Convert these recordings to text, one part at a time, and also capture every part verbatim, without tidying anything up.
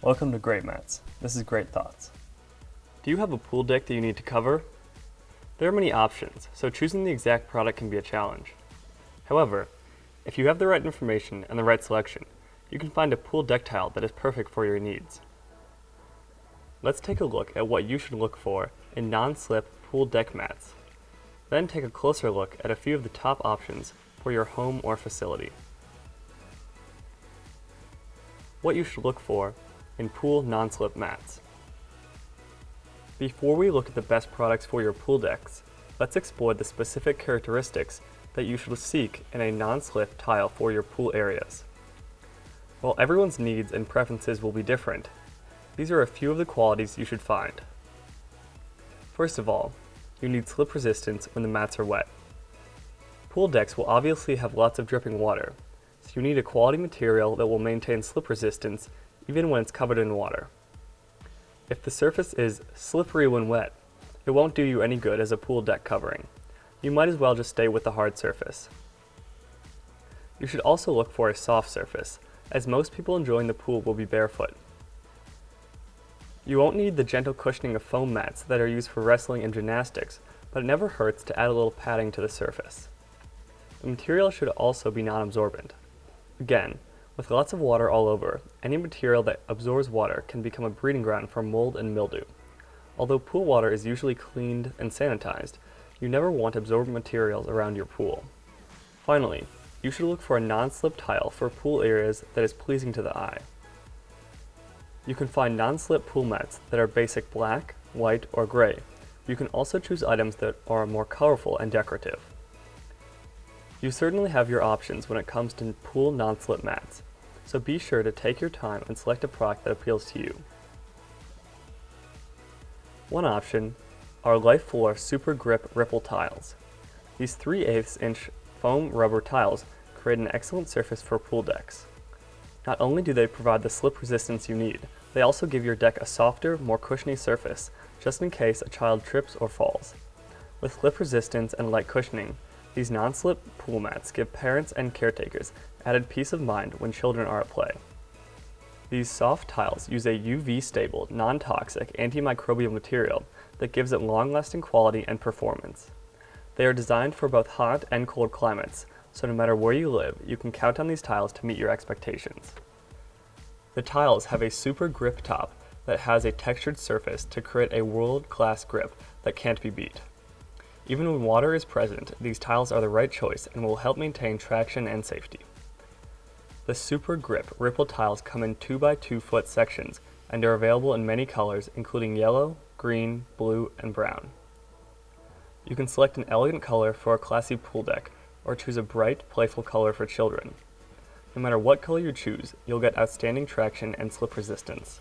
Welcome to Great Mats. This is Great Thoughts. Do you have a pool deck that you need to cover? There are many options, so choosing the exact product can be a challenge. However, if you have the right information and the right selection, you can find a pool deck tile that is perfect for your needs. Let's take a look at what you should look for in non-slip pool deck mats. Then take a closer look at a few of the top options for your home or facility. What you should look for in pool non-slip mats. Before we look at the best products for your pool decks, let's explore the specific characteristics that you should seek in a non-slip tile for your pool areas. While everyone's needs and preferences will be different, these are a few of the qualities you should find. First of all, you need slip resistance when the mats are wet. Pool decks will obviously have lots of dripping water, so you need a quality material that will maintain slip resistance even when it's covered in water. If the surface is slippery when wet, it won't do you any good as a pool deck covering. You might as well just stay with the hard surface. You should also look for a soft surface, as most people enjoying the pool will be barefoot. You won't need the gentle cushioning of foam mats that are used for wrestling and gymnastics, but it never hurts to add a little padding to the surface. The material should also be non-absorbent. Again, with lots of water all over, any material that absorbs water can become a breeding ground for mold and mildew. Although pool water is usually cleaned and sanitized, you never want absorbent materials around your pool. Finally, you should look for a non-slip tile for pool areas that is pleasing to the eye. You can find non-slip pool mats that are basic black, white, or gray. You can also choose items that are more colorful and decorative. You certainly have your options when it comes to pool non-slip mats, so be sure to take your time and select a product that appeals to you. One option are Life Floor Super Grip Ripple Tiles. These three eighths inch foam rubber tiles create an excellent surface for pool decks. Not only do they provide the slip resistance you need, they also give your deck a softer, more cushiony surface, just in case a child trips or falls. With slip resistance and light cushioning, these non-slip pool mats give parents and caretakers added peace of mind when children are at play. These soft tiles use a U V-stable, non-toxic, antimicrobial material that gives it long-lasting quality and performance. They are designed for both hot and cold climates, so no matter where you live, you can count on these tiles to meet your expectations. The tiles have a super grip top that has a textured surface to create a world-class grip that can't be beat. Even when water is present, these tiles are the right choice and will help maintain traction and safety. The Super Grip Ripple tiles come in two by two foot sections and are available in many colors, including yellow, green, blue, and brown. You can select an elegant color for a classy pool deck, or choose a bright, playful color for children. No matter what color you choose, you'll get outstanding traction and slip resistance.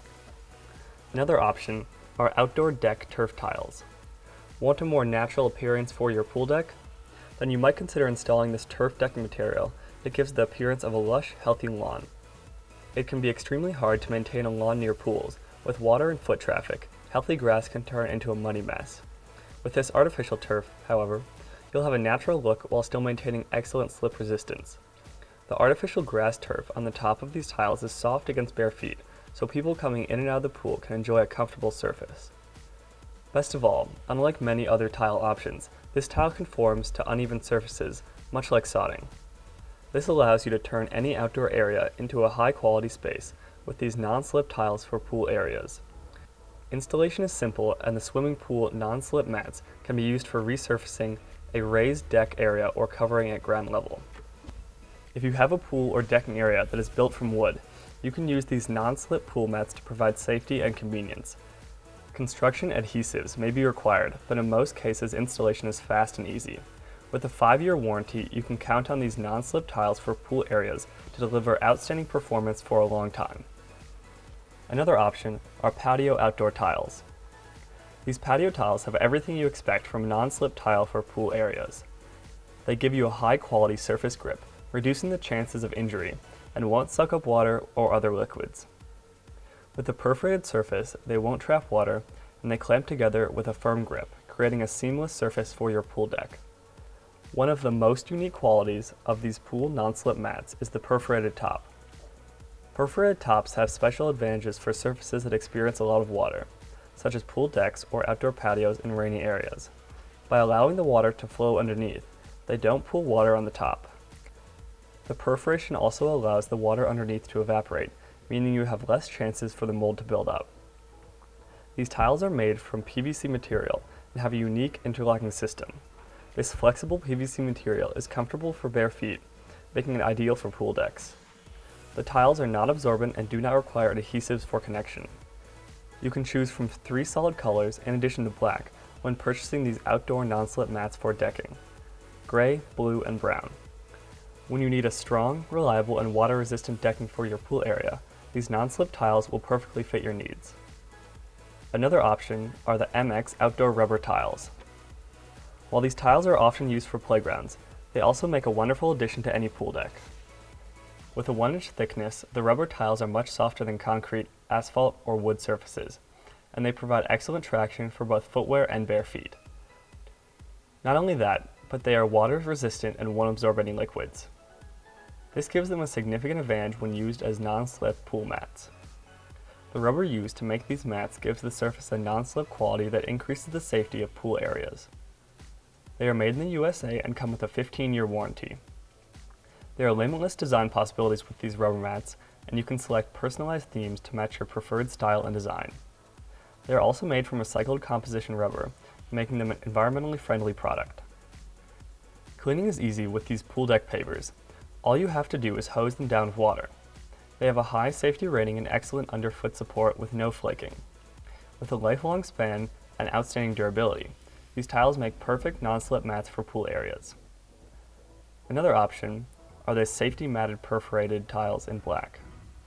Another option are outdoor deck turf tiles. Want a more natural appearance for your pool deck? Then you might consider installing this turf decking material that gives the appearance of a lush, healthy lawn. It can be extremely hard to maintain a lawn near pools. With water and foot traffic, healthy grass can turn into a muddy mess. With this artificial turf, however, you'll have a natural look while still maintaining excellent slip resistance. The artificial grass turf on the top of these tiles is soft against bare feet, so people coming in and out of the pool can enjoy a comfortable surface. Best of all, unlike many other tile options, this tile conforms to uneven surfaces, much like sodding. This allows you to turn any outdoor area into a high-quality space with these non-slip tiles for pool areas. Installation is simple, and the swimming pool non-slip mats can be used for resurfacing a raised deck area or covering at ground level. If you have a pool or decking area that is built from wood, you can use these non-slip pool mats to provide safety and convenience. Construction adhesives may be required, but in most cases installation is fast and easy. With a five year warranty, you can count on these non-slip tiles for pool areas to deliver outstanding performance for a long time. Another option are patio outdoor tiles. These patio tiles have everything you expect from a non-slip tile for pool areas. They give you a high quality surface grip, reducing the chances of injury, and won't suck up water or other liquids. With a perforated surface, they won't trap water, and they clamp together with a firm grip, creating a seamless surface for your pool deck. One of the most unique qualities of these pool non-slip mats is the perforated top. Perforated tops have special advantages for surfaces that experience a lot of water, such as pool decks or outdoor patios in rainy areas. By allowing the water to flow underneath, they don't pool water on the top. The perforation also allows the water underneath to evaporate, meaning you have less chances for the mold to build up. These tiles are made from P V C material and have a unique interlocking system. This flexible P V C material is comfortable for bare feet, making it ideal for pool decks. The tiles are not absorbent and do not require adhesives for connection. You can choose from three solid colors in addition to black when purchasing these outdoor non-slip mats for decking: gray, blue, and brown. When you need a strong, reliable, and water-resistant decking for your pool area, these non-slip tiles will perfectly fit your needs. Another option are the M X outdoor rubber tiles. While these tiles are often used for playgrounds, they also make a wonderful addition to any pool deck. With a one inch thickness, the rubber tiles are much softer than concrete, asphalt, or wood surfaces, and they provide excellent traction for both footwear and bare feet. Not only that, but they are water resistant and won't absorb any liquids. This gives them a significant advantage when used as non-slip pool mats. The rubber used to make these mats gives the surface a non-slip quality that increases the safety of pool areas. They are made in the U S A and come with a fifteen year warranty. There are limitless design possibilities with these rubber mats, and you can select personalized themes to match your preferred style and design. They are also made from recycled composition rubber, making them an environmentally friendly product. Cleaning is easy with these pool deck pavers. All you have to do is hose them down with water. They have a high safety rating and excellent underfoot support with no flaking. With a lifelong span and outstanding durability, these tiles make perfect non-slip mats for pool areas. Another option are the safety matted perforated tiles in black.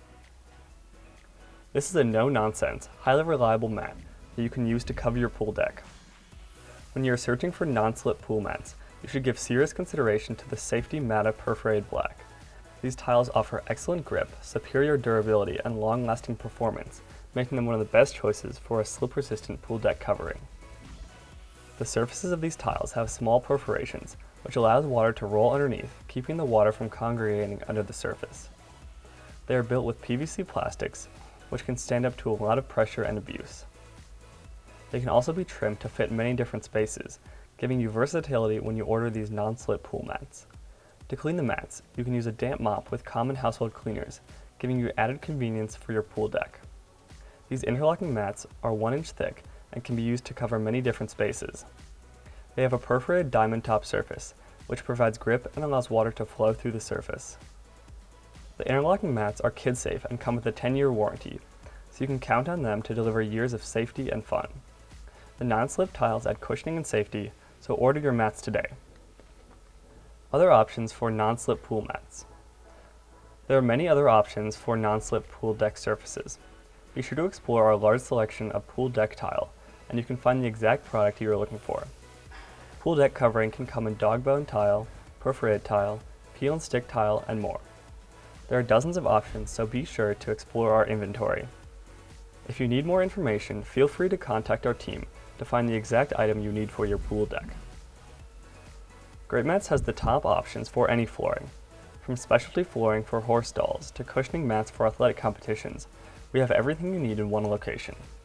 This is a no-nonsense, highly reliable mat that you can use to cover your pool deck. When you are searching for non-slip pool mats, you should give serious consideration to the Safety Matta Perforated Black. These tiles offer excellent grip, superior durability, and long-lasting performance, making them one of the best choices for a slip-resistant pool deck covering. The surfaces of these tiles have small perforations, which allows water to roll underneath, keeping the water from congregating under the surface. They are built with P V C plastics, which can stand up to a lot of pressure and abuse. They can also be trimmed to fit many different spaces, giving you versatility when you order these non-slip pool mats. To clean the mats, you can use a damp mop with common household cleaners, giving you added convenience for your pool deck. These interlocking mats are one inch thick and can be used to cover many different spaces. They have a perforated diamond top surface, which provides grip and allows water to flow through the surface. The interlocking mats are kid safe and come with a ten year warranty, so you can count on them to deliver years of safety and fun. The non-slip tiles add cushioning and safety, so order your mats today. Other options for non-slip pool mats. There are many other options for non-slip pool deck surfaces. Be sure to explore our large selection of pool deck tile, and you can find the exact product you are looking for. Pool deck covering can come in dog bone tile, perforated tile, peel and stick tile, and more. There are dozens of options, so be sure to explore our inventory. If you need more information, feel free to contact our team to find the exact item you need for your pool deck. Great Mats has the top options for any flooring. From specialty flooring for horse stalls to cushioning mats for athletic competitions, we have everything you need in one location.